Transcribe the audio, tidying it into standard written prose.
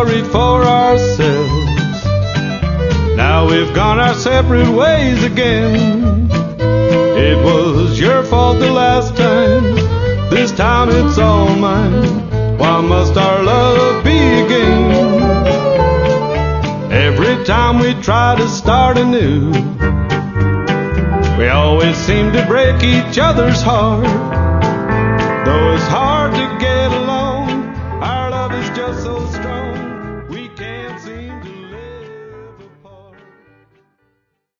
sorry for ourselves. Now we've gone our separate ways again. It was your fault the last time. This time it's all mine. Why must our love be again? Every time we try to start anew, we always seem to break each other's heart. Though it's hard to get